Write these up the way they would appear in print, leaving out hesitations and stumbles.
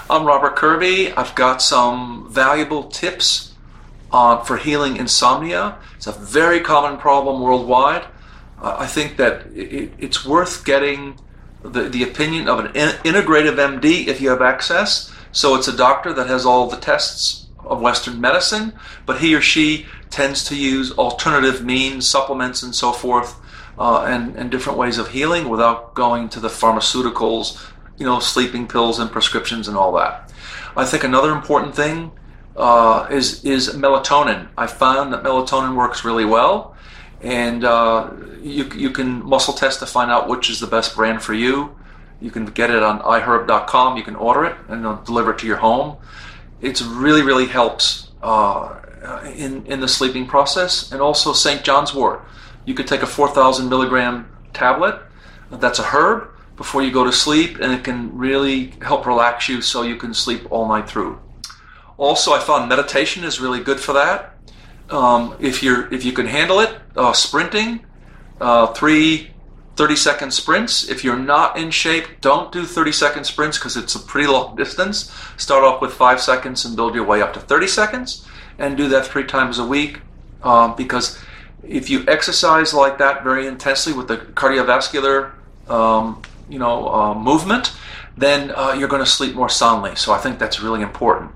I'm Robert Kirby. I've got some valuable tips for healing insomnia. It's a very common problem worldwide. I think that it's worth getting the opinion of an integrative MD if you have access. So it's a doctor that has all the tests of Western medicine, but he or she tends to use alternative means, supplements and so forth, and different ways of healing without going to the pharmaceuticals, sleeping pills and prescriptions and all that. I think another important thing is melatonin. I found that melatonin works really well, and you can muscle test to find out which is the best brand for you. You can get it on iHerb.com. You can order it and they'll deliver it to your home. It really helps in the sleeping process. And also St. John's wort. You could take a 4,000 milligram tablet. That's a herb before you go to sleep, and it can really help relax you so you can sleep all night through. Also, I found meditation is really good for that. If you can handle it, sprinting, 3 30-second sprints. If you're not in shape, don't do 30-second sprints because it's a pretty long distance. Start off with 5 seconds and build your way up to 30 seconds, and do that 3 times a week. Because if you exercise like that very intensely with the cardiovascular movement, then you're going to sleep more soundly. So I think that's really important.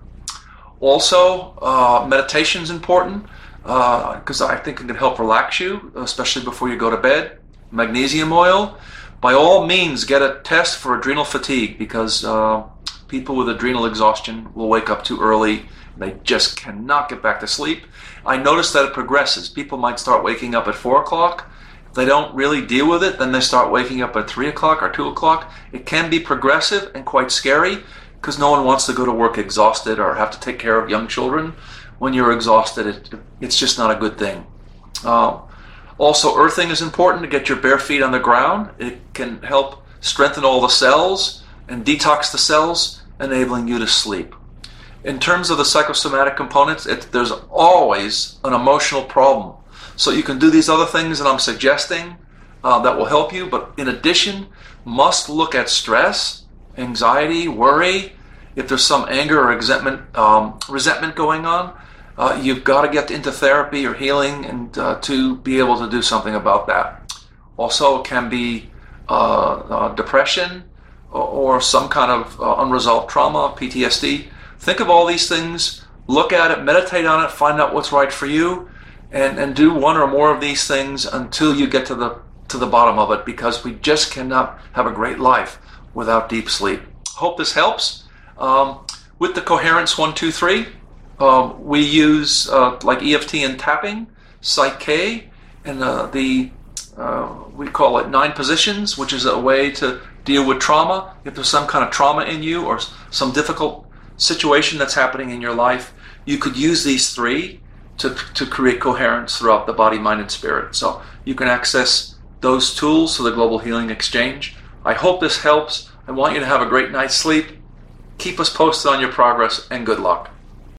Also, meditation is important because I think it can help relax you, especially before you go to bed. Magnesium oil. By all means, get a test for adrenal fatigue because people with adrenal exhaustion will wake up too early. They just cannot get back to sleep. I noticed that it progresses. People might start waking up at 4 o'clock. If they don't really deal with it, then they start waking up at 3 o'clock or 2 o'clock. It can be progressive and quite scary because no one wants to go to work exhausted or have to take care of young children. When you're exhausted, it's just not a good thing. Also, earthing is important to get your bare feet on the ground. It can help strengthen all the cells and detox the cells, enabling you to sleep. In terms of the psychosomatic components, there's always an emotional problem. So you can do these other things that I'm suggesting that will help you, but in addition, must look at stress, anxiety, worry. If there's some anger or resentment going on, you've got to get into therapy or healing and to be able to do something about that. Also, it can be depression or some kind of unresolved trauma, PTSD. Think of all these things, look at it, meditate on it, find out what's right for you, and do one or more of these things until you get to the bottom of it, because we just cannot have a great life without deep sleep. Hope this helps. With the Coherence 123, we use like EFT and tapping, Psych-K, and we call it 9 positions, which is a way to deal with trauma. If there's some kind of trauma in you or some difficult situation that's happening in your life, you could use these 3 to create coherence throughout the body, mind, and spirit. So you can access those tools to the Global Healing Exchange. I hope this helps. I want you to have a great night's sleep. Keep us posted on your progress, and good luck.